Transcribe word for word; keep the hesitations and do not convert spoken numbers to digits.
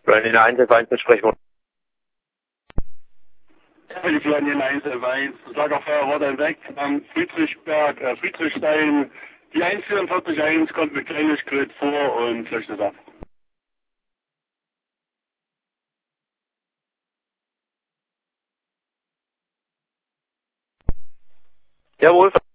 Berlin eins F eins mit Sprechwort. Kalifornien eins F eins, Lagerfeuer war dann weg, am Friedrichberg, äh, Friedrichstein, die eins vier vier eins kommt mit Kleinigkeit vor und löscht das ab. Jawohl.